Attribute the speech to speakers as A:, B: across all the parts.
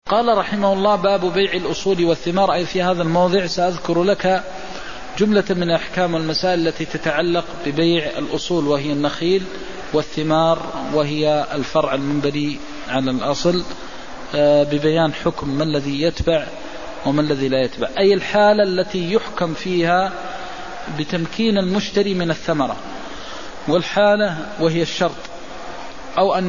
A: قال رحمه الله: باب بيع الأصول والثمار. أي في هذا الموضع سأذكر لك جملة من أحكام والمسائل التي تتعلق ببيع الأصول وهي النخيل، والثمار وهي الفرع المنبني على الأصل، ببيان حكم ما الذي يتبع وما الذي لا يتبع. أي الحالة التي يحكم فيها بتمكين المشتري من الثمرة، والحالة وهي الشرط، أو أن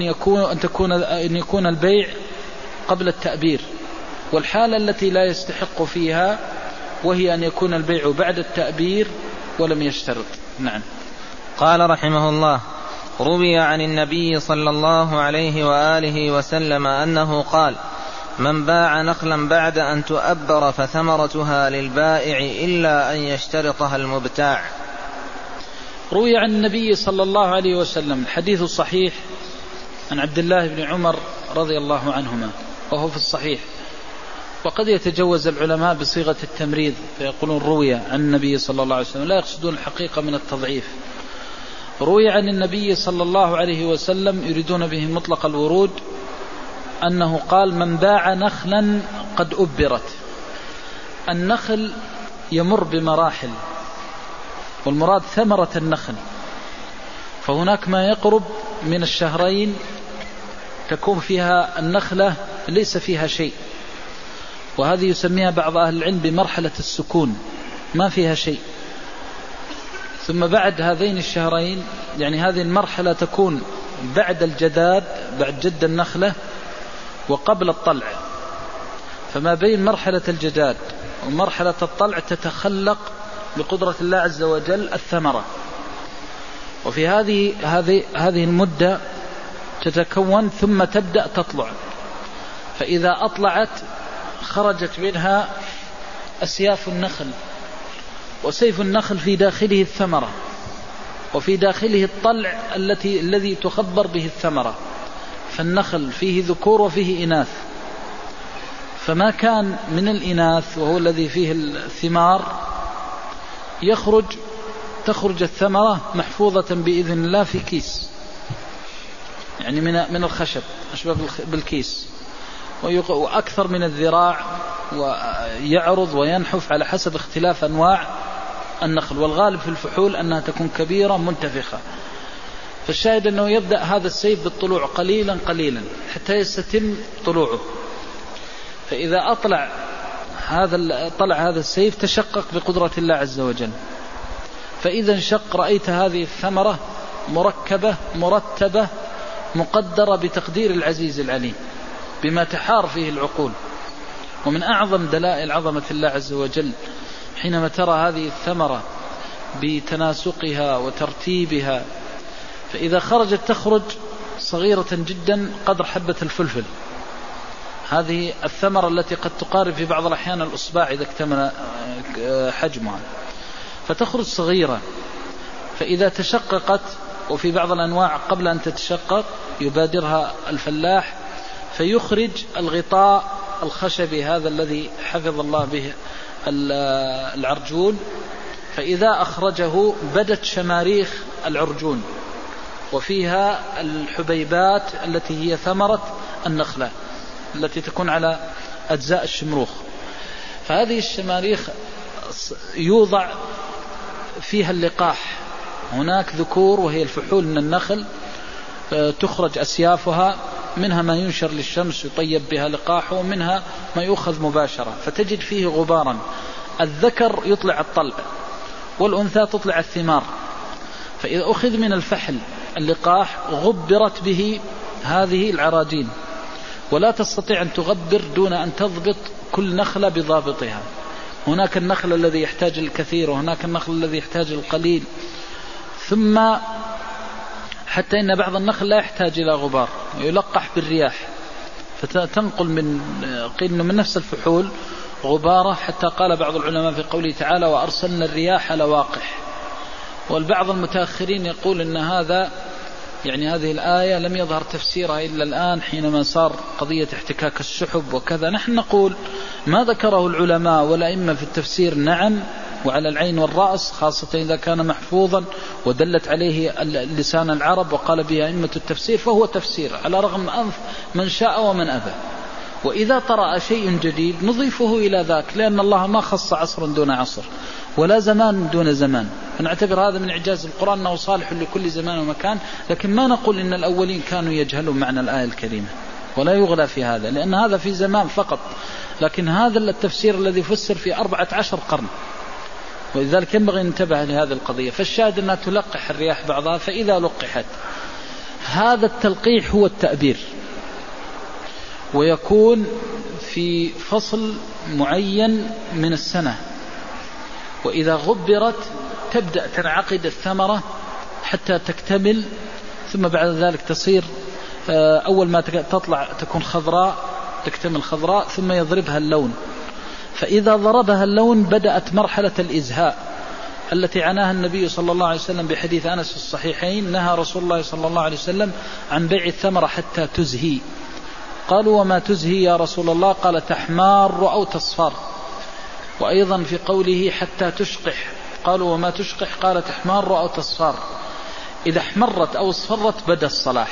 A: يكون البيع قبل التأبير، والحالة التي لا يستحق فيها وهي أن يكون البيع بعد التأبير ولم يشترط. نعم.
B: قال رحمه الله: روي عن النبي صلى الله عليه وآله وسلم أنه قال: من باع نخلا بعد أن تؤبر فثمرتها للبائع إلا أن يشترطها المبتاع.
A: روي عن النبي صلى الله عليه وسلم الحديث الصحيح عن عبد الله بن عمر رضي الله عنهما، وهو في الصحيح، وقد يتجوز العلماء بصيغة التمريض فيقولون روي عن النبي صلى الله عليه وسلم، لا يقصدون الحقيقة من التضعيف. روي عن النبي صلى الله عليه وسلم يريدون به مطلق الورود، أنه قال: من باع نخلا قد أبرت. النخل يمر بمراحل، والمراد ثمرة النخل، فهناك ما يقرب من الشهرين تكون فيها النخلة ليس فيها شيء، وهذه يسميها بعض أهل العلم بمرحلة السكون، ما فيها شيء. ثم بعد هذين الشهرين، يعني هذه المرحلة تكون بعد الجداد، بعد جد النخلة وقبل الطلع، فما بين مرحلة الجداد ومرحلة الطلع تتخلق بقدرة الله عز وجل الثمرة، وفي هذه المدة تتكون ثم تبدأ تطلع. فإذا أطلعت خرجت منها أسياف النخل، وسيف النخل في داخله الثمرة، وفي داخله الطلع الذي تخبر به الثمرة. فالنخل فيه ذكور وفيه إناث، فما كان من الإناث وهو الذي فيه الثمار تخرج الثمرة محفوظة بإذن الله في كيس، يعني من الخشب أشبه بالكيس، وأكثر من الذراع، ويعرض وينحف على حسب اختلاف أنواع النخل، والغالب في الفحول أنها تكون كبيرة منتفخة. فالشاهد أنه يبدأ هذا السيف بالطلوع قليلا قليلا حتى يستتم طلوعه، فإذا طلع هذا السيف تشقق بقدرة الله عز وجل، فإذا انشق رأيت هذه الثمرة مركبة مرتبة مقدرة بتقدير العزيز العليم بما تحار فيه العقول. ومن أعظم دلائل عظمة الله عز وجل حينما ترى هذه الثمرة بتناسقها وترتيبها، فإذا خرجت تخرج صغيرة جدا قدر حبة الفلفل، هذه الثمرة التي قد تقارب في بعض الأحيان الأصبع إذا اكتمل حجمها، فتخرج صغيرة. فإذا تشققت، وفي بعض الأنواع قبل أن تتشقق يبادرها الفلاح فيخرج الغطاء الخشبي هذا الذي حفظ الله به العرجون، فإذا أخرجه بدت شماريخ العرجون، وفيها الحبيبات التي هي ثمرة النخلة التي تكون على أجزاء الشمروخ. فهذه الشماريخ يوضع فيها اللقاح، هناك ذكور وهي الفحول من النخل تخرج أسيافها، منها ما ينشر للشمس يطيب بها لقاحه، ومنها ما يؤخذ مباشرة، فتجد فيه غبارا. الذكر يطلع الطلع والأنثى تطلع الثمار، فإذا أخذ من الفحل اللقاح غبرت به هذه العراجين، ولا تستطيع أن تغبر دون أن تضبط كل نخلة بضابطها. هناك النخل الذي يحتاج الكثير، وهناك النخل الذي يحتاج القليل، ثم حتى إن بعض النخل لا يحتاج إلى غبار ويلقح بالرياح، فتنقل قيل من نفس الفحول غبارة، حتى قال بعض العلماء في قوله تعالى: وأرسلنا الرياح لواقح. والبعض المتأخرين يقول إن هذا يعني هذه الآية لم يظهر تفسيرها إلا الآن حينما صار قضية احتكاك السحب وكذا. نحن نقول ما ذكره العلماء والأئمة في التفسير نعم، وعلى العين والرأس، خاصة إذا كان محفوظا ودلت عليه لسان العرب وقال به أئمة التفسير، فهو تفسير على رغم أنف من شاء ومن أبى. وإذا طرأ شيء جديد نضيفه إلى ذاك، لأن الله ما خص عصر دون عصر ولا زمان دون زمان، فنعتبر هذا من إعجاز القرآن أنه صالح لكل زمان ومكان. لكن ما نقول إن الأولين كانوا يجهلون معنى الآية الكريمة، ولا يغلى في هذا، لأن هذا في زمان فقط، لكن هذا التفسير الذي فسر في 14 قرن، ولذلك ينبغي أن ننتبه لهذه القضية. فالشاهد أنها تلقح الرياح بعضها، فإذا لقحت هذا التلقيح هو التأبير، ويكون في فصل معين من السنة، وإذا غبرت تبدأ تنعقد الثمرة حتى تكتمل، ثم بعد ذلك تصير أول ما تطلع تكون خضراء، تكتمل خضراء، ثم يضربها اللون. فإذا ضربها اللون بدأت مرحلة الإزهاء التي عناها النبي صلى الله عليه وسلم بحديث أنس في الصحيحين: نهى رسول الله صلى الله عليه وسلم عن بيع الثمرة حتى تزهي. قالوا: وما تزهي يا رسول الله؟ قال: تحمار أو تصفر. وأيضا في قوله حتى تشقح، قالوا: وما تشقح؟ قال: تحمار أو تصفر. إذا احمرت أو اصفرت بدا الصلاح،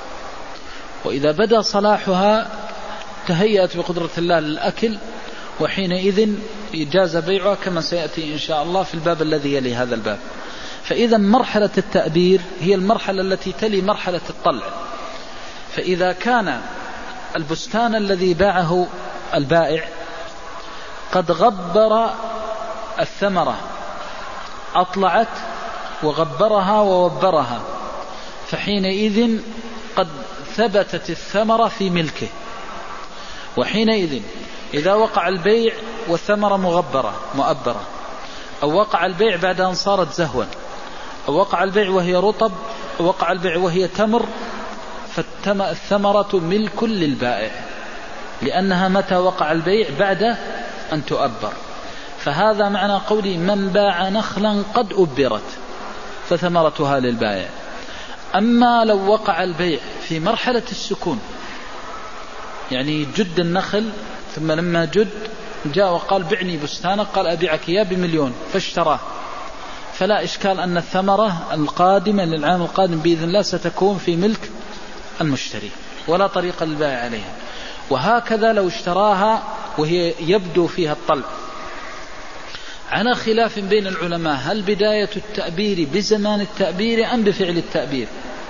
A: وإذا بدا صلاحها تهيأت بقدرة الله للأكل، وحينئذ جاز بيعها كما سيأتي إن شاء الله في الباب الذي يلي هذا الباب. فإذا مرحلة التأبير هي المرحلة التي تلي مرحلة الطلع. فإذا كان البستان الذي باعه البائع قد غبر الثمرة، أطلعت وغبرها ووبرها، فحينئذ قد ثبتت الثمرة في ملكه. وحينئذ إذا وقع البيع والثمرة مغبرة مؤبرة، أو وقع البيع بعد أن صارت زهوا، أو وقع البيع وهي رطب، أو وقع البيع وهي تمر، فالثمرة ملك للبائع، لأنها متى وقع البيع بعد أن تؤبر. فهذا معنى قولي: من باع نخلا قد أبرت فثمرتها للبائع. أما لو وقع البيع في مرحلة السكون، يعني جد النخل، ثم لما جد جاء وقال: بعني بستانك، قال: أبيعك إياه ب1,000,000، فاشتراه، فلا إشكال أن الثمرة القادمة للعام القادم بإذن الله ستكون في ملك المشتري، ولا طريق للبائع عليها. وهكذا لو اشتراها وهي يبدو فيها الطلع، على خلاف بين العلماء: هل بداية التأبير بزمان التأبير أم بفعل التأبير؟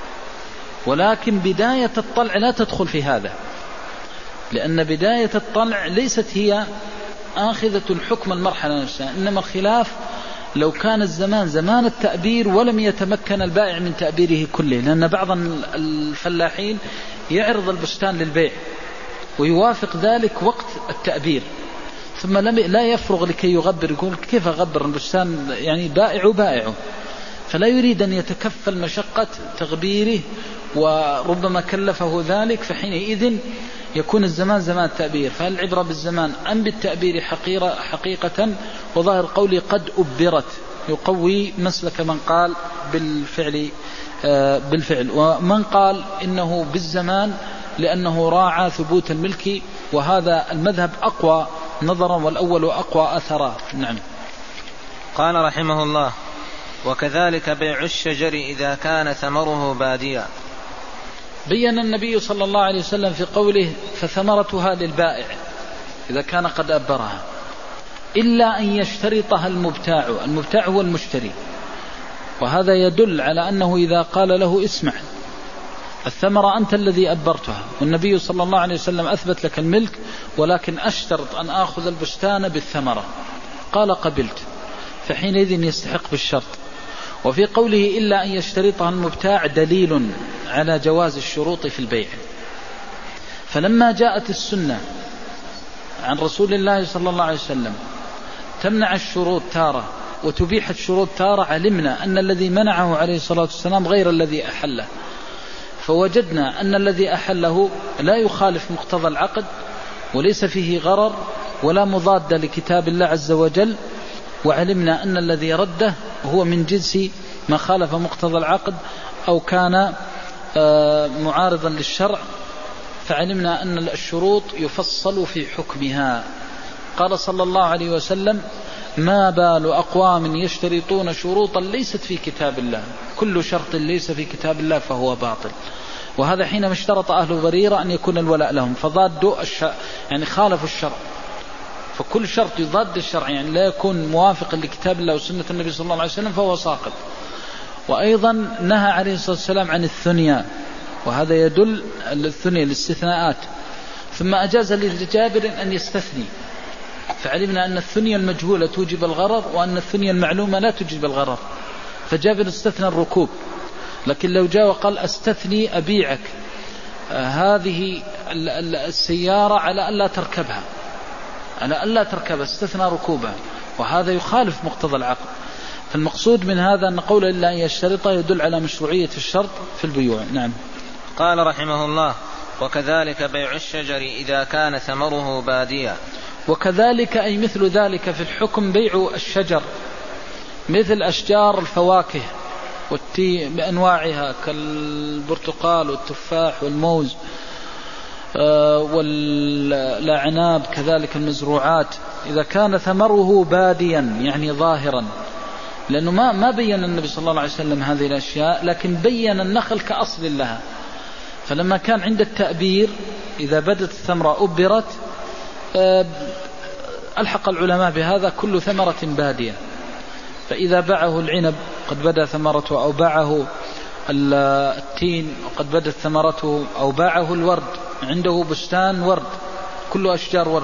A: ولكن بداية الطلع لا تدخل في هذا، لأن بداية الطلع ليست هي آخذة الحكم المرحلة نفسها، إنما الخلاف لو كان الزمان زمان التأبير ولم يتمكن البائع من تأبيره كله، لأن بعض الفلاحين يعرض البستان للبيع ويوافق ذلك وقت التأبير، ثم لا يفرغ لكي يغبر، يقول: كيف أغبر البستان؟ يعني بائع، فلا يريد أن يتكفل مشقة تغبيره، وربما كلفه ذلك، فحينئذ يكون الزمان زمان التأبير. فهل العبرة بالزمان أم بالتأبير حقيقة؟ وظاهر قولي قد أبرت يقوي مسلك من قال بالفعل، ومن قال إنه بالزمان لأنه راعى ثبوت الملك، وهذا المذهب أقوى نظرا والأول أقوى أثرا. نعم.
B: قال رحمه الله: وكذلك بيع الشجر إذا كان ثمره باديا.
A: بيّن النبي صلى الله عليه وسلم في قوله: فثمرتها للبائع إذا كان قد أبرها، إلا أن يشترطها المبتاع. المبتاع هو المشتري، وهذا يدل على أنه إذا قال له: اسمع، الثمرة أنت الذي أبرتها، والنبي صلى الله عليه وسلم أثبت لك الملك، ولكن أشترط أن آخذ البستان بالثمرة، قال: قبلت، فحينئذ يستحق بالشرط. وفي قوله: إلا أن يشترطها المبتاع دليل على جواز الشروط في البيع. فلما جاءت السنة عن رسول الله صلى الله عليه وسلم تمنع الشروط تارة وتبيح الشروط تارة، علمنا أن الذي منعه عليه الصلاة والسلام غير الذي أحله، فوجدنا أن الذي أحله لا يخالف مقتضى العقد، وليس فيه غرر ولا مضاد لكتاب الله عز وجل، وعلمنا أن الذي رده هو من جنس ما خالف مقتضى العقد أو كان معارضا للشرع، فعلمنا أن الشروط يفصل في حكمها. قال صلى الله عليه وسلم: ما بال أقوام يشترطون شروطا ليست في كتاب الله، كل شرط ليس في كتاب الله فهو باطل. وهذا حينما اشترط أهل بريرة أن يكون الولاء لهم، فضادوا يعني خالفوا الشرع. فكل شرط يضاد الشرع يعني لا يكون موافقا لكتاب الله وسنة النبي صلى الله عليه وسلم فهو ساقط. وأيضا نهى عليه الصلاة والسلام عن الثنيا، وهذا يدل الثنيا الاستثناءات. ثم أجاز لجابر أن يستثني، فعلمنا أن الثنيا المجهولة توجب الغرر، وأن الثنيا المعلومة لا توجب الغرر. فجابر استثنى الركوب، لكن لو جاء وقال أستثني أبيعك هذه السيارة على ألا تركبها، على ألا تركبها، استثنى ركوبها، وهذا يخالف مقتضى العقل. فالمقصود من هذا أن قول إلا أن يشترط يدل على مشروعية الشرط في البيوع. نعم.
B: قال رحمه الله: وكذلك بيع الشجر إذا كان ثمره باديا.
A: وكذلك أي مثل ذلك في الحكم بيع الشجر، مثل أشجار الفواكه بأنواعها كالبرتقال والتفاح والموز والأعناب، كذلك المزروعات، إذا كان ثمره باديا يعني ظاهرا، لأنه ما بين النبي صلى الله عليه وسلم هذه الأشياء، لكن بين النخل كأصل لها. فلما كان عند التأبير إذا بدت الثمرة أبرت، ألحق العلماء بهذا كل ثمرة بادية. فإذا باعه العنب قد بدا ثمرته، أو باعه التين وقد بدت ثمرته، أو باعه الورد، عنده بستان ورد كله أشجار ورد،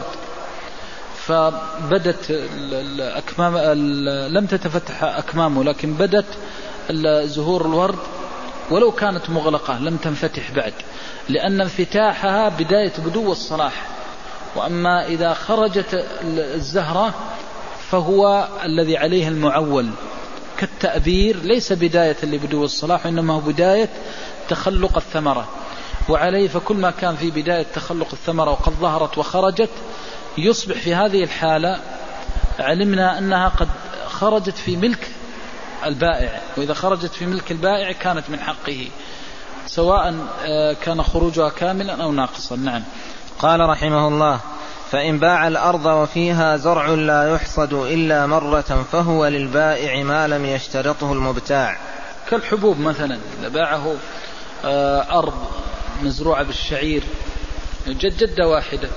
A: فبدت الأكمام، لم تتفتح أكمامه لكن بدت زهور الورد ولو كانت مغلقة لم تنفتح بعد، لأن انفتاحها بداية بدو الصلاح. وأما إذا خرجت الزهرة فهو الذي عليه المعول، كالتأبير ليس بداية لبدو الصلاح، إنما هو بداية تخلق الثمرة. وعليه فكل ما كان في بداية تخلق الثمرة وقد ظهرت وخرجت يصبح في هذه الحالة علمنا أنها قد خرجت في ملك البائع، وإذا خرجت في ملك البائع كانت من حقه، سواء كان خروجها كاملا أو ناقصا. نعم.
B: قال رحمه الله: فإن باع الأرض وفيها زرع لا يحصد إلا مرة فهو للبائع ما لم يشترطه المبتاع.
A: كالحبوب مثلا، إذا باعه أرض مزروعة بالشعير يوجد جدة واحدة،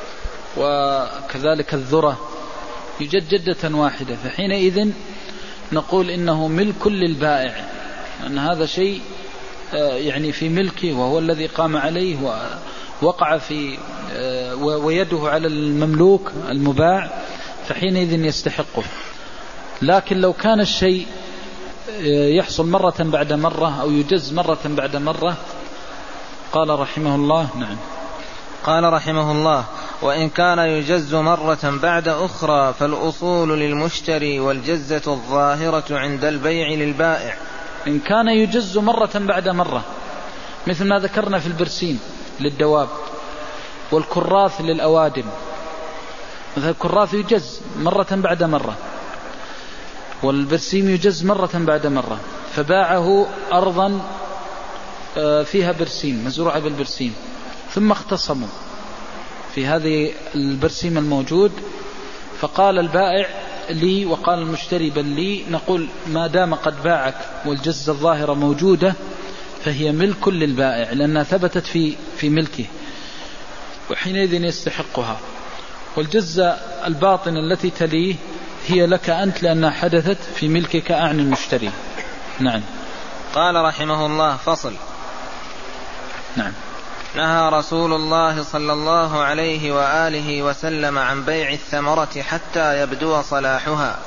A: وكذلك الذرة يوجد جدة واحدة، فحينئذ نقول إنه ملك للبائع، أن هذا شيء يعني في ملكه وهو الذي قام عليه ووقع في ويده على المملوك المباع، فحينئذ يستحقه. لكن لو كان الشيء يحصل مرة بعد مرة أو يجز مرة بعد مرة، قال رحمه الله: نعم.
B: قال رحمه الله: وإن كان يجز مرة بعد أخرى فالأصول للمشتري والجزة الظاهرة عند البيع للبائع.
A: إن كان يجز مرة بعد مرة، مثل ما ذكرنا في البرسيم للدواب والكراث للأوادم، مثل الكراث يجز مرة بعد مرة، والبرسيم يجز مرة بعد مرة، فباعه أرضا فيها برسيم مزروعة بالبرسيم، ثم اختصموا في هذه البرسيم الموجود، فقال البائع لي وقال المشتري بل لي، نقول ما دام قد باعك والجزة الظاهرة موجودة فهي ملك للبائع لأنها ثبتت في ملكه، وحينئذ يستحقها. والجزة الباطنة التي تليه هي لك أنت لأنها حدثت في ملكك أعني المشتري. نعم.
B: قال رحمه الله: فصل.
A: نعم.
B: نهى رسول الله صلى الله عليه وآله وسلم عن بيع الثمرة حتى يبدو صلاحها.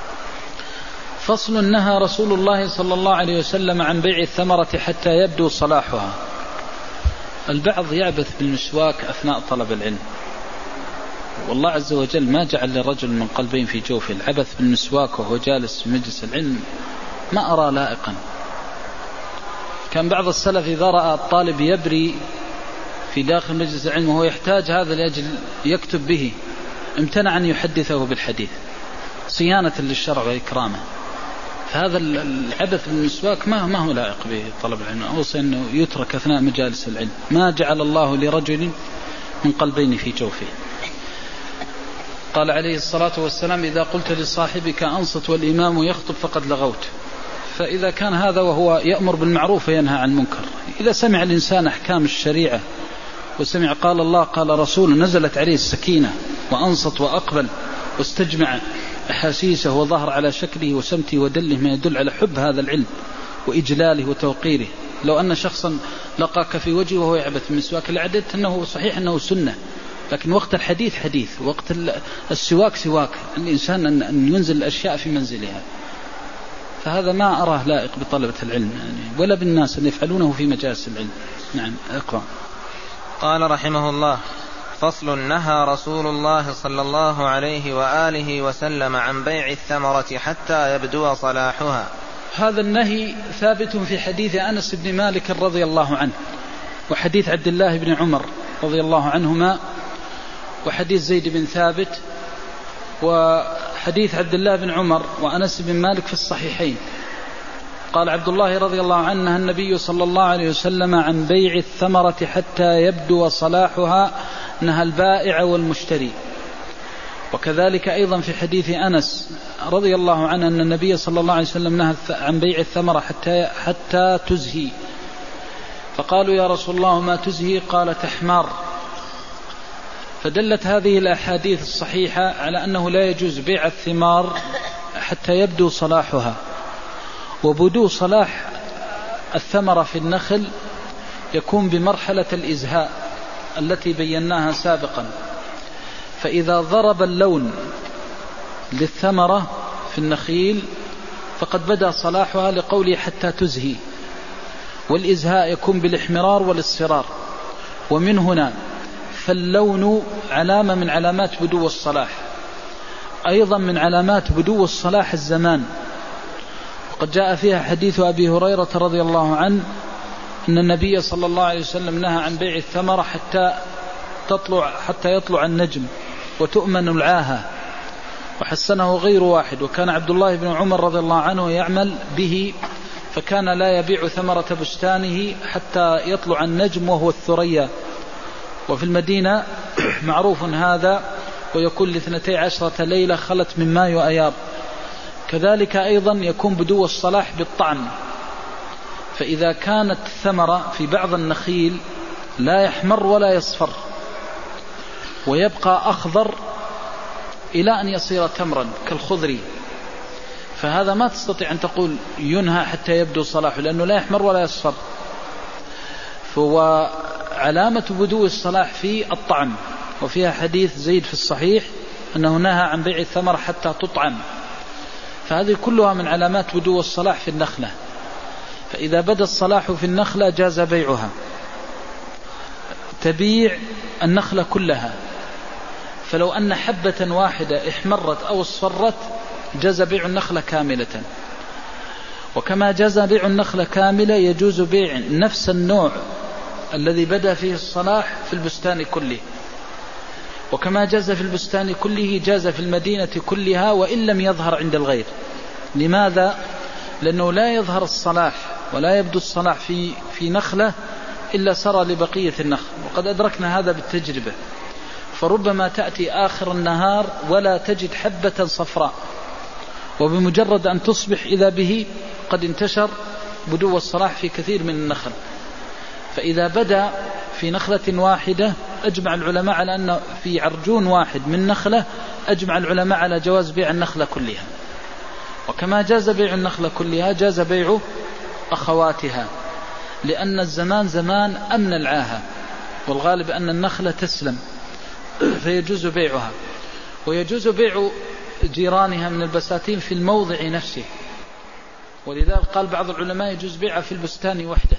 A: فصل. نهى رسول الله صلى الله عليه وسلم عن بيع الثمرة حتى يبدو صلاحها. البعض يعبث بالمسواك أثناء طلب العلم، والله عز وجل ما جعل للرجل من قلبين في جوفه. العبث بالمسواك وهو جالس في مجلس العلم ما أرى لائقا. كان بعض السلف إذا رأى الطالب يبري في داخل مجلس العلم وهو يحتاج هذا لأجل يكتب به، امتنع أن يحدثه بالحديث صيانة للشرع وإكرامه. فهذا العبث بالمسواك ما هو لائق بطلب العلم، أوصي أنه يترك أثناء مجالس العلم. ما جعل الله لرجل من قلبين في جوفه. قال عليه الصلاة والسلام: إذا قلت لصاحبك أنصت والإمام يخطب فقد لغوت. فإذا كان هذا وهو يأمر بالمعروف وينهى عن المنكر، إذا سمع الإنسان أحكام الشريعة وسمع قال الله قال رسوله نزلت عليه السكينة وأنصت وأقبل واستجمع أحاسيسه وظهر على شكله وسمته ودله ما يدل على حب هذا العلم وإجلاله وتوقيره. لو أن شخصا لقاك في وجهه وهو يعبث من سواك لعدت أنه صحيح أنه سنة، لكن وقت الحديث حديث، وقت السواك سواك، الإنسان أن ينزل الأشياء في منزلها، فهذا ما أراه لائق بطلبة العلم يعني ولا بالناس أن يفعلونه في مجالس العلم. نعم اقرأ.
B: قال رحمه الله: فصل. نهى رسول الله صلى الله عليه وآله وسلم عن بيع الثمرة حتى يبدو صلاحها.
A: هذا النهي ثابت في حديث أنس بن مالك رضي الله عنه، وحديث عبد الله بن عمر رضي الله عنهما، وحديث زيد بن ثابت، وحديث عبد الله بن عمر وأنس بن مالك في الصحيحين. قال عبد الله رضي الله عنه: النبي صلى الله عليه وسلم عن بيع الثمرة حتى يبدو صلاحها، نهى البائع والمشتري. وكذلك أيضا في حديث أنس رضي الله عنه أن النبي صلى الله عليه وسلم نهى عن بيع الثمرة حتى تزهي، فقالوا يا رسول الله ما تزهي؟ قال تحمار. فدلت هذه الأحاديث الصحيحة على أنه لا يجوز بيع الثمار حتى يبدو صلاحها. وبدو صلاح الثمرة في النخل يكون بمرحلة الإزهاء التي بيناها سابقا، فإذا ضرب اللون للثمرة في النخيل فقد بدأ صلاحها لقوله حتى تزهي. والإزهاء يكون بالاحمرار والاصفرار، ومن هنا فاللون علامة من علامات بدو الصلاح. أيضا من علامات بدو الصلاح الزمان، وقد جاء فيها حديث أبي هريرة رضي الله عنه أن النبي صلى الله عليه وسلم نهى عن بيع الثمرة حتى يطلع النجم وتؤمن العاهة، وحسنه غير واحد. وكان عبد الله بن عمر رضي الله عنه يعمل به، فكان لا يبيع ثمرة بستانه حتى يطلع النجم وهو الثريا. وفي المدينة معروف هذا، ويكون ل12 ليلة خلت من ماء وأيار. كذلك أيضا يكون بدو الصلاح بالطعم، فإذا كانت الثمرة في بعض النخيل لا يحمر ولا يصفر ويبقى أخضر إلى أن يصير تمرا كالخضري، فهذا ما تستطيع أن تقول ينهى حتى يبدو صلاحه، لأنه لا يحمر ولا يصفر. فهو علامة بدو الصلاح في الطعم. وفيها حديث زيد في الصحيح أنه نهى عن بيع الثمر حتى تطعم، فهذه كلها من علامات بدو الصلاح في النخلة. فإذا بدا الصلاح في النخلة جاز بيعها، تبيع النخلة كلها. فلو أن حبة واحدة احمرت أو اصفرت جاز بيع النخلة كاملة. وكما جاز بيع النخلة كاملة يجوز بيع نفس النوع الذي بدا فيه الصلاح في البستان كله. وكما جاز في البستان كله جاز في المدينة كلها وإن لم يظهر عند الغير. لماذا؟ لأنه لا يظهر الصلاح ولا يبدو الصلاح في نخلة إلا سرى لبقية النخل، وقد أدركنا هذا بالتجربة. فربما تأتي آخر النهار ولا تجد حبة صفراء، وبمجرد أن تصبح إذا به قد انتشر بدو الصلاح في كثير من النخل. فإذا بدأ في نخلة واحدة أجمع العلماء على أن في عرجون واحد من نخلة أجمع العلماء على جواز بيع النخلة كلها. وكما جاز بيع النخلة كلها جاز بيع أخواتها، لأن الزمان زمان أمن العاهة، والغالب أن النخلة تسلم فيجوز بيعها. ويجوز بيع جيرانها من البساتين في الموضع نفسه، ولذلك قال بعض العلماء يجوز بيعها في البستان وحده.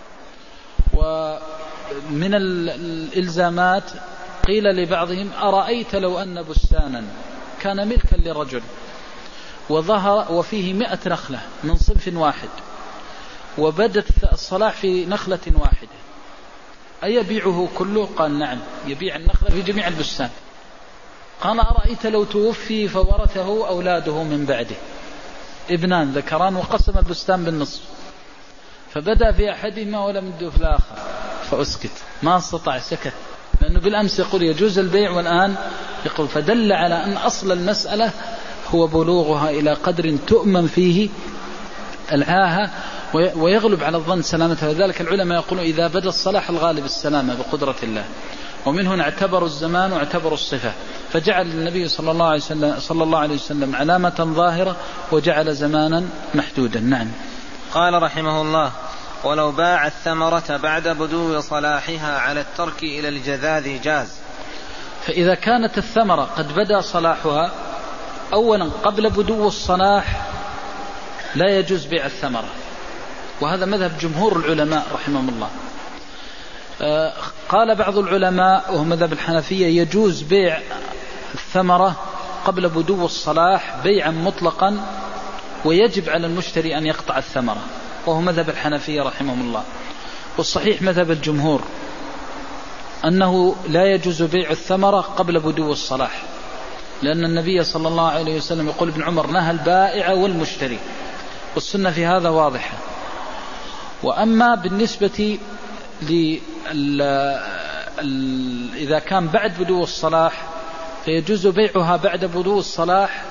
A: ومن الإلزامات قيل لبعضهم أرأيت لو أن بستانا كان ملكا لرجل وظهر وفيه 100 نخلة من صنف واحد وبدت الصلاح في نخلة واحدة أيبيعه كله؟ قال نعم، يبيع النخلة في جميع البستان. قال أرأيت لو توفي فورثه أولاده من بعده، ابنان ذكران وقسم البستان بالنصف، فبدأ في أحدهما ولم يبدأ في الآخر، فأسكت، ما استطاع، سكت، لأنه بالأمس يقول يجوز البيع والآن يقول. فدل على أن أصل المسألة هو بلوغها إلى قدر تؤمن فيه العاهة ويغلب على الظن سلامتها. لذلك العلماء يقولون إذا بدا الصلاح الغالب السلامة بقدرة الله. ومن هنا اعتبروا الزمان واعتبروا الصفة، فجعل النبي صلى الله عليه وسلم علامة ظاهرة وجعل زمانا محدودا. نعم.
B: قال رحمه الله: ولو باع الثمرة بعد بدو صلاحها على الترك إلى الجذاذ جاز.
A: فإذا كانت الثمرة قد بدا صلاحها أولا قبل بدو الصلاح لا يجوز بيع الثمرة، وهذا مذهب جمهور العلماء رحمهم الله. قال بعض العلماء وهو مذهب الحنفية يجوز بيع الثمرة قبل بدو الصلاح بيعا مطلقا، ويجب على المشتري أن يقطع الثمرة، وهو مذهب الحنفية رحمهم الله. والصحيح مذهب الجمهور أنه لا يجوز بيع الثمرة قبل بدو الصلاح، لأن النبي صلى الله عليه وسلم يقول ابن عمر: نهى البائع والمشتري، والسنة في هذا واضحة. وأما بالنسبة إذا كان بعد بدو الصلاح فيجوز بيعها بعد بدو الصلاح،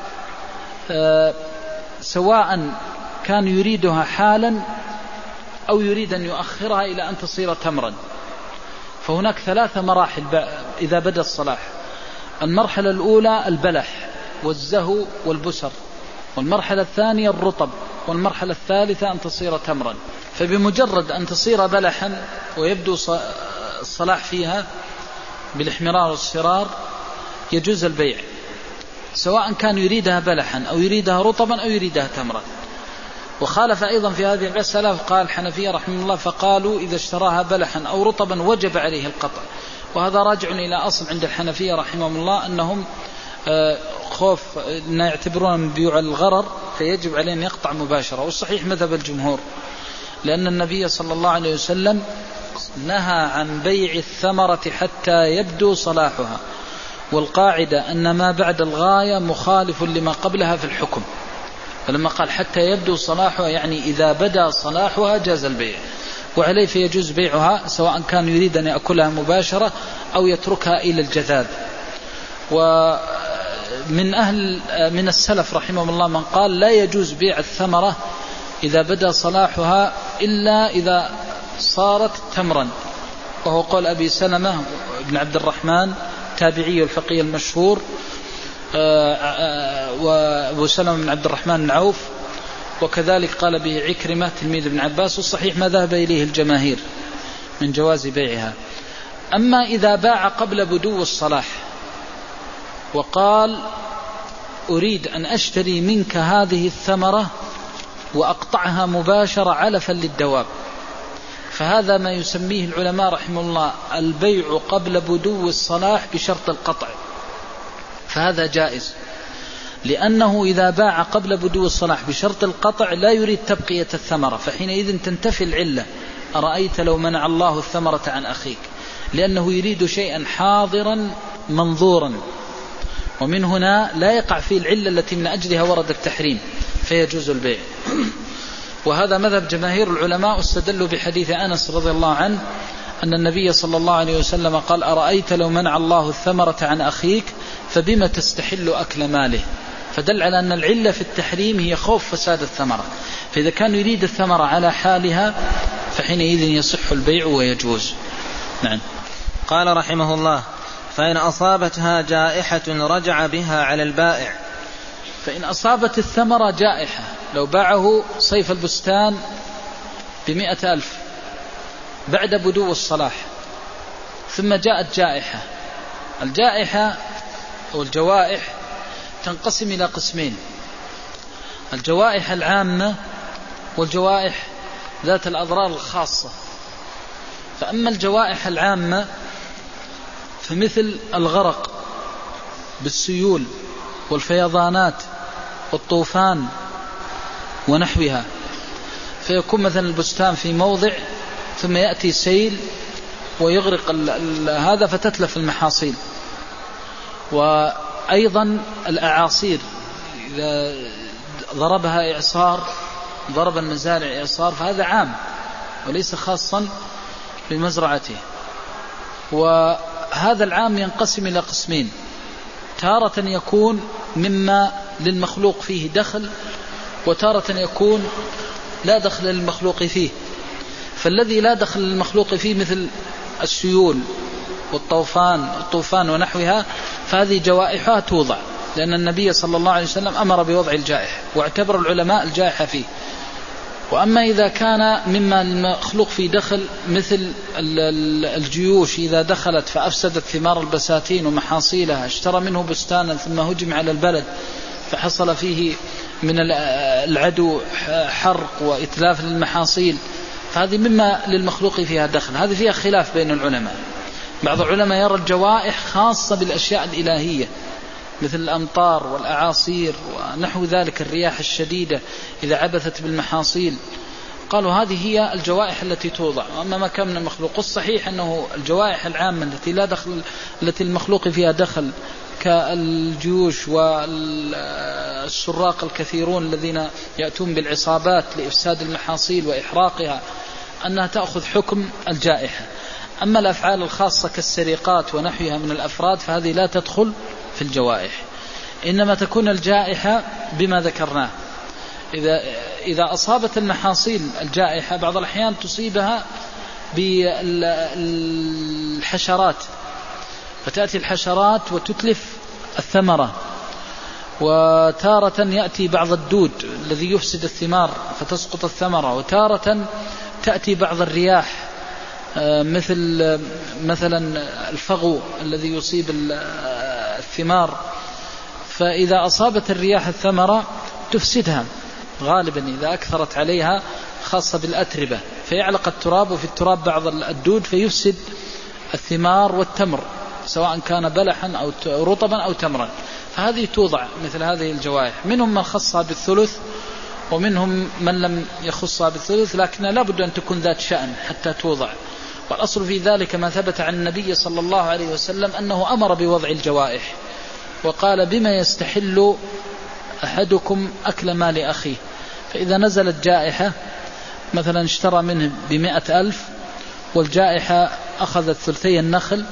A: سواء كان يريدها حالا أو يريد أن يؤخرها إلى أن تصير تمرا. فهناك 3 مراحل إذا بدا الصلاح. المرحلة الأولى البلح والزهو والبسر، والمرحلة الثانية الرطب، والمرحلة الثالثة أن تصير تمرا. فبمجرد أن تصير بلحا ويبدو الصلاح فيها بالاحمرار والصرار يجوز البيع، سواء كان يريدها بلحا أو يريدها رطبا أو يريدها تمرا. وخالف أيضا في هذه المسألة قال الحنفية رحمه الله، فقالوا إذا اشتراها بلحا أو رطبا وجب عليه القطع. وهذا راجع إلى أصل عند الحنفية رحمهم الله أنهم خوف أن يعتبرون من بيوع الغرر فيجب عليه أن يقطع مباشرة. والصحيح مذهب الجمهور، لأن النبي صلى الله عليه وسلم نهى عن بيع الثمرة حتى يبدو صلاحها، والقاعدة أن ما بعد الغاية مخالف لما قبلها في الحكم. فلما قال حتى يبدو صلاحها يعني إذا بدا صلاحها جاز البيع، وعليه فيجوز بيعها سواء كان يريد أن يأكلها مباشرة أو يتركها إلى الجذاذ. ومن السلف رحمهم الله من قال لا يجوز بيع الثمرة إذا بدا صلاحها إلا إذا صارت تمرا، وهو قول أبي سلمة بن عبد الرحمن تابعي الفقيه المشهور، وأبو سلمة بن عبد الرحمن بن عوف، وكذلك قال به عكرمة تلميذ ابن عباس. والصحيح ما ذهب إليه الجماهير من جواز بيعها. أما إذا باع قبل بدو الصلاح وقال أريد أن أشتري منك هذه الثمرة وأقطعها مباشرة علفا للدواب، فهذا ما يسميه العلماء رحمه الله البيع قبل بدو الصلاح بشرط القطع، فهذا جائز، لأنه إذا باع قبل بدو الصلاح بشرط القطع لا يريد تبقية الثمرة، فحينئذ تنتفي العلة. أرأيت لو منع الله الثمرة عن أخيك، لأنه يريد شيئا حاضرا منظورا، ومن هنا لا يقع فيه العلة التي من أجلها ورد التحريم، فيجوز البيع. وهذا مذهب جماهير العلماء، واستدلوا بحديث أنس رضي الله عنه أن النبي صلى الله عليه وسلم قال أرأيت لو منع الله الثمرة عن أخيك فبما تستحل أكل ماله، فدل على أن العلة في التحريم هي خوف فساد الثمرة. فإذا كان يريد الثمرة على حالها فحينئذ يصح البيع ويجوز. نعم.
B: قال رحمه الله: فإن أصابتها جائحة رجع بها على البائع.
A: فإن أصابت الثمرة جائحة، لو باعه صيف البستان ب100,000 بعد بدو الصلاح ثم جاءت جائحة، الجائحة أو الجوائح تنقسم إلى قسمين: الجوائح العامة والجوائح ذات الأضرار الخاصة. فأما الجوائح العامة فمثل الغرق بالسيول والفيضانات والطوفان ونحوها، فيكون مثلا البستان في موضع ثم يأتي سيل ويغرق هذا فتتلف المحاصيل. وأيضا الأعاصير إذا ضربها إعصار، ضرب المزارع إعصار، فهذا عام وليس خاصا بمزرعته. وهذا العام ينقسم إلى قسمين: تارة يكون مما للمخلوق فيه دخل، وتارة يكون لا دخل للمخلوق فيه. فالذي لا دخل للمخلوق فيه مثل السيول والطوفان ونحوها، فهذه جوائحها توضع، لأن النبي صلى الله عليه وسلم أمر بوضع الجائحة واعتبر العلماء الجائحة فيه. وأما إذا كان مما المخلوق فيه دخل مثل الجيوش إذا دخلت فأفسدت ثمار البساتين ومحاصيلها، اشترى منه بستانا ثم هجم على البلد فحصل فيه من العدو حرق وإتلاف للمحاصيل، فهذه مما للمخلوق فيها دخل. هذه فيها خلاف بين العلماء. بعض العلماء يرى الجوائح خاصة بالأشياء الإلهية مثل الأمطار والأعاصير ونحو ذلك، الرياح الشديدة إذا عبثت بالمحاصيل، قالوا هذه هي الجوائح التي توضع. وأما ما كان من المخلوق الصحيح أنه الجوائح العامة التي لا دخل، التي المخلوق فيها دخل كالجيوش والسراق الكثيرون الذين يأتون بالعصابات لإفساد المحاصيل وإحراقها، أنها تأخذ حكم الجائحة. أما الأفعال الخاصة كالسرقات ونحوها من الأفراد فهذه لا تدخل في الجوائح، إنما تكون الجائحة بما ذكرناه. إذا أصابت المحاصيل الجائحة بعض الأحيان تصيبها بالحشرات، فتأتي الحشرات وتتلف الثمرة، وتارة يأتي بعض الدود الذي يفسد الثمار فتسقط الثمرة، وتارة تأتي بعض الرياح مثلا الفغو الذي يصيب الثمار، فإذا أصابت الرياح الثمرة تفسدها غالبا إذا أكثرت عليها، خاصة بالأتربة، فيعلق التراب وفي التراب بعض الدود فيفسد الثمار والتمر سواء كان بلحا أو رطبا أو تمرا، فهذه توضع مثل هذه الجوائح. منهم من خصها بالثلث ومنهم من لم يخصها بالثلث، لكن لا بد أن تكون ذات شأن حتى توضع. والأصل في ذلك ما ثبت عن النبي صلى الله عليه وسلم أنه أمر بوضع الجوائح، وقال بما يستحل أحدكم أكل مال أخيه، فإذا نزلت جائحة مثلا اشترى منه ب100,000 والجائحة أخذت ثلثي النخل،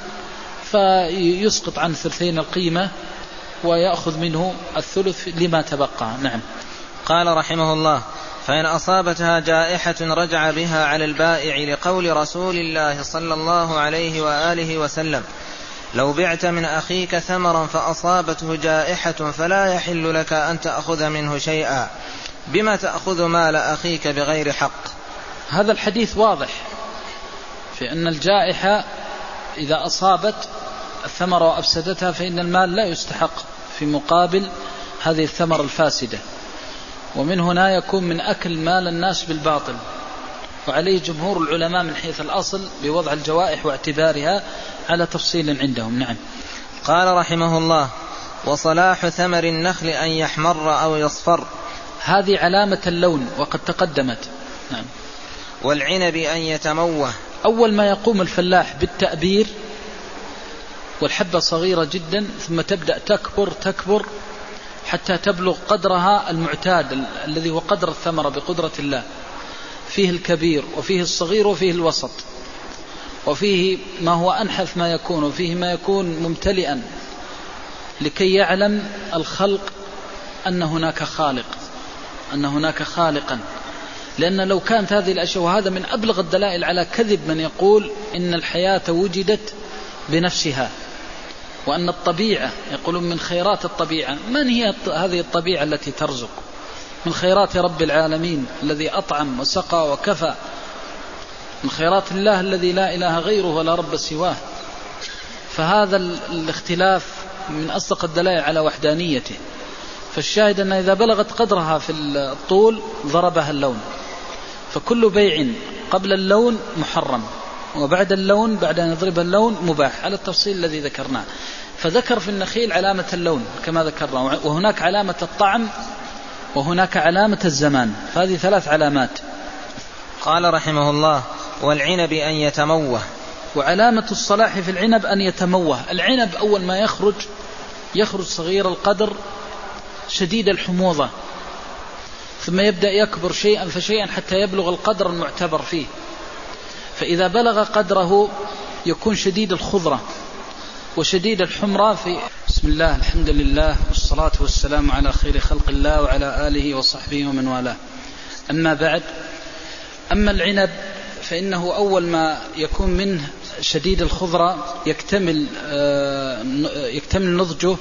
A: فيسقط عن ثلثين القيمة ويأخذ منه الثلث لما تبقى. نعم.
B: قال رحمه الله: فإن أصابتها جائحة رجع بها على البائع لقول رسول الله صلى الله عليه وآله وسلم: لو بعت من أخيك ثمرا فأصابته جائحة فلا يحل لك أن تأخذ منه شيئا، بما تأخذ مال أخيك بغير حق.
A: هذا الحديث واضح في أن الجائحة إذا أصابت الثمرة وأفسدتها فإن المال لا يستحق في مقابل هذه الثمرة الفاسدة، ومن هنا يكون من أكل مال الناس بالباطل، وعليه جمهور العلماء من حيث الأصل بوضع الجوائح واعتبارها على تفصيل عندهم. نعم.
B: قال رحمه الله: وصلاح ثمر النخل أن يحمر أو يصفر،
A: هذه علامة اللون وقد تقدمت. نعم.
B: والعنب أن يتموه،
A: أول ما يقوم الفلاح بالتأبير والحبة صغيرة جدا ثم تبدأ تكبر حتى تبلغ قدرها المعتاد الذي هو قدر الثمرة بقدرة الله، فيه الكبير وفيه الصغير وفيه الوسط، وفيه ما هو أنحف ما يكون، وفيه ما يكون ممتلئا، لكي يعلم الخلق أن هناك خالق، أن هناك خالقا. لأن لو كانت هذه الأشياء، وهذا من أبلغ الدلائل على كذب من يقول إن الحياة وجدت بنفسها، وأن الطبيعة، يقولون من خيرات الطبيعة. من هي هذه الطبيعة التي ترزق؟ من خيرات رب العالمين الذي أطعم وسقى وكفى، من خيرات الله الذي لا إله غيره ولا رب سواه. فهذا الاختلاف من أصدق الدلائل على وحدانيته. فالشاهد أن إذا بلغت قدرها في الطول ضربها اللون، فكل بيع قبل اللون محرم، وبعد اللون بعد أن يضرب اللون مباح، على التفصيل الذي ذكرناه. فذكر في النخيل علامة اللون كما ذكرنا، وهناك علامة الطعم، وهناك علامة الزمان، فهذه 3 علامات.
B: قال رحمه الله: والعنب أن يتموه،
A: وعلامة الصلاح في العنب أن يتموه. العنب أول ما يخرج صغير القدر شديد الحموضة، ثم يبدأ يكبر شيئا فشيئا حتى يبلغ القدر المعتبر فيه، فإذا بلغ قدره يكون شديد الخضرة وشديد الحمرة. بسم الله، الحمد لله، والصلاة والسلام على خير خلق الله وعلى آله وصحبه ومن والاه. أما بعد، أما العنب فإنه أول ما يكون منه شديد الخضرة يكتمل نضجه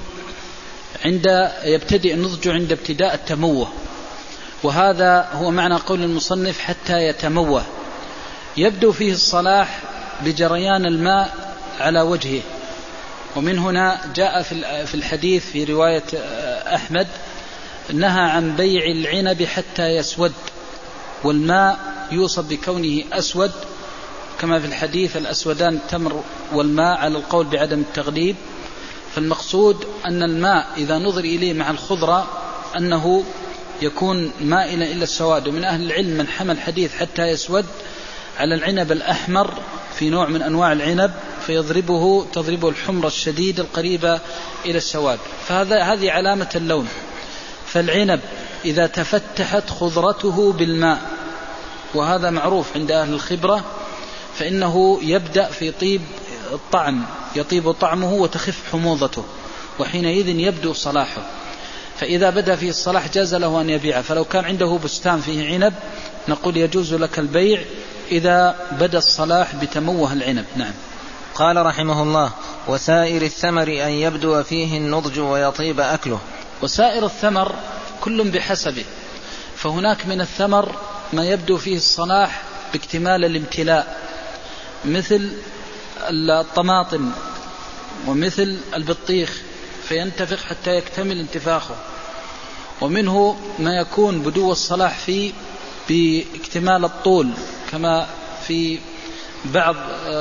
A: يبتدئ نضجه عند ابتداء التموه، وهذا هو معنى قول المصنف حتى يتموه. يبدو فيه الصلاح بجريان الماء على وجهه، ومن هنا جاء في الحديث في رواية أحمد نهى عن بيع العنب حتى يسود، والماء يوصف بكونه أسود كما في الحديث الأسودان التمر والماء على القول بعدم التغليب. فالمقصود أن الماء إذا نظر إليه مع الخضرة أنه يكون مائلا إلى السواد. ومن أهل العلم من حمل حديث حتى يسود على العنب الأحمر في نوع من أنواع العنب تضربه الحمرة الشديدة القريبة إلى السواد، فهذه علامة اللون. فالعنب إذا تفتحت خضرته بالماء، وهذا معروف عند أهل الخبرة، فإنه يبدأ في طيب الطعم، يطيب طعمه وتخف حموضته، وحينئذ يبدو صلاحه. فإذا بدأ فيه الصلاح جاز له أن يبيعه. فلو كان عنده بستان فيه عنب نقول يجوز لك البيع إذا بدأ الصلاح بتموه العنب. نعم.
B: قال رحمه الله: وسائر الثمر أن يبدو فيه النضج ويطيب أكله.
A: وسائر الثمر كل بحسبه، فهناك من الثمر ما يبدو فيه الصلاح باكتمال الامتلاء، مثل الطماطم ومثل البطيخ فينتفخ حتى يكتمل انتفاخه. ومنه ما يكون بدو الصلاح فيه باكتمال الطول كما في بعض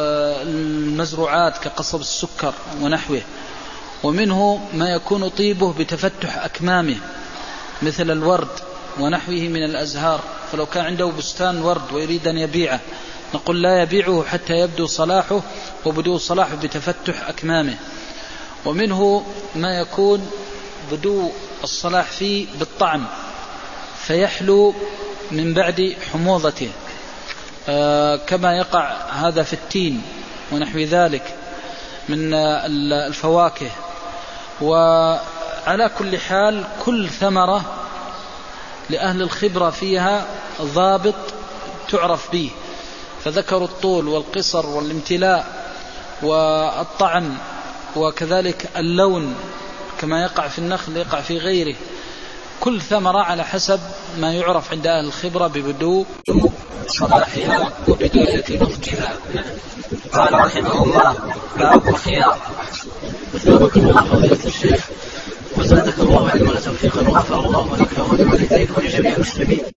A: المزروعات كقصب السكر ونحوه. ومنه ما يكون طيبه بتفتح أكمامه مثل الورد ونحوه من الأزهار. فلو كان عنده بستان ورد ويريد أن يبيعه نقول لا يبيعه حتى يبدو صلاحه، وبدو صلاحه بتفتح أكمامه. ومنه ما يكون بدو الصلاح فيه بالطعم فيحلو من بعد حموضته، كما يقع هذا في التين ونحو ذلك من الفواكه. وعلى كل حال كل ثمرة لأهل الخبرة فيها ضابط تعرف به، فذكروا الطول والقصر والامتلاء والطعم، وكذلك اللون كما يقع في النخل يقع في غيره. كل ثمرة على حسب ما يعرف عند أهل الخبرة ببدو
B: صلاحها وبداية نضجها. قال رحمه الله: باب الخيار.
C: أثابك الله فضيلة الشيخ وزادك الله علما وتوفيقا وغفر الله لك ولوالديك ولجميع المسلمين.